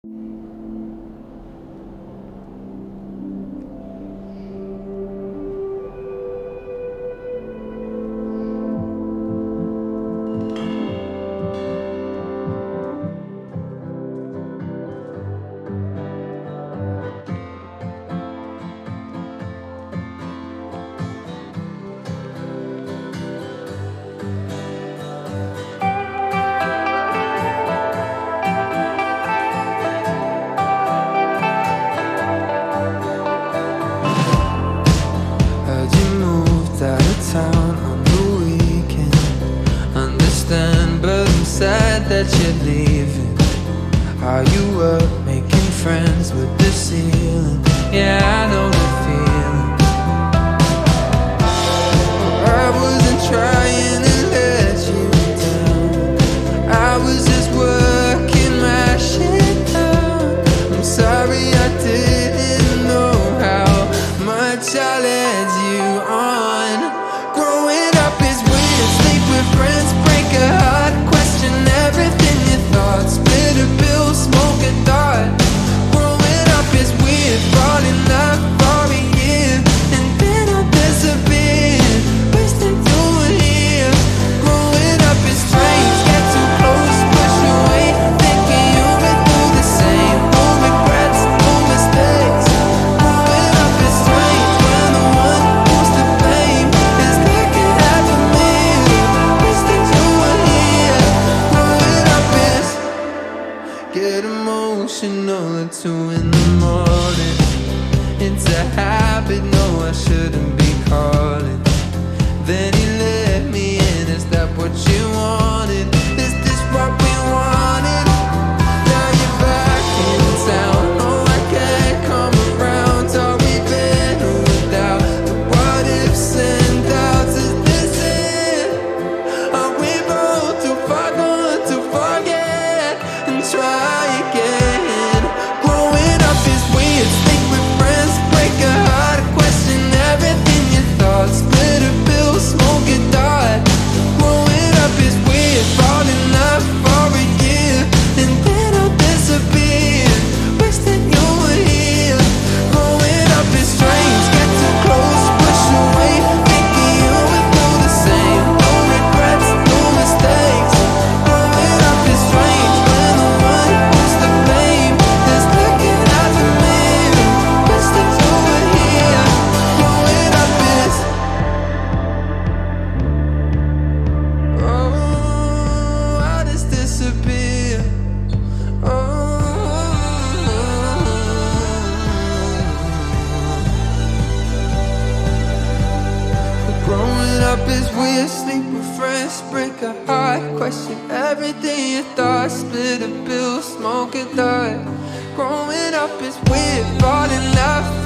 Heard you moved out of town on the weekend. Understand, but I'm sad that you're leaving. Are you up making friends with the ceiling? Yeah, I know the feeling. I wasn't trying to let you down. I was just working my shit down. I'm sorry I didn't know how much I led you on. Growing up is weird. Sleep with friends, break a heart, question everything you thought. Split a bill, smoke a dart. Growing up is weird. Falling love for a year and then I'll disappear. Wasting through a year. Growing up is strange. Get too close, push away. Thinking you've been through the same. No regrets, no mistakes. Growing up is strange when the one who's to blame is looking after me. Wasting through a year. Growing up is get emotional at 2 in the morning. It's a habit, no, I shouldn't be calling. Then he let me in, is that what you wanted? Is this what we wanted? Now you're back in town, oh I can't come around. All we've been without the what ifs and doubts. Is this it? Are we both too far gone to forget and try again? Growing up is weird. Sleep with friends, break a heart, question everything you thought. Split a bill, smoke a dart. Growing up is weird. Fall in love for a year and then I'll disappear. Wasting you were here. Growing up is strange. Get too close, push away. Thinking you would do the same. No regrets, no mistakes. Growing up is strange when the one who's to blame is looking out for me. Wasting you were here. Growing up is oh, I just disappear. Growing up is weird. Sleep with friends, break a heart, question everything you thought. Split a bill, smoke a dart. Growing up is weird. Fall in love